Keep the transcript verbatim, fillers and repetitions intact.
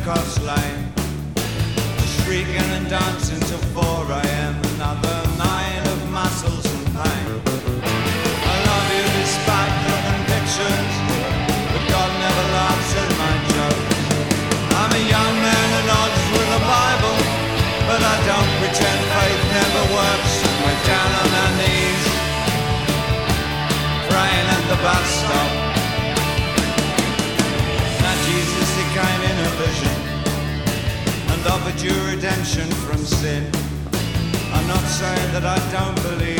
Cross Lane, shrieking and dancing till four a.m. Another night of muscles and pain. I love you despite the convictions, but God never laughs at my jokes. I'm a young man at odds with the Bible, but I don't pretend faith never works. We're down on our knees, praying at the bus stop. Now Jesus, he came in a vision and offered you redemption from sin. I'm not saying that I don't believe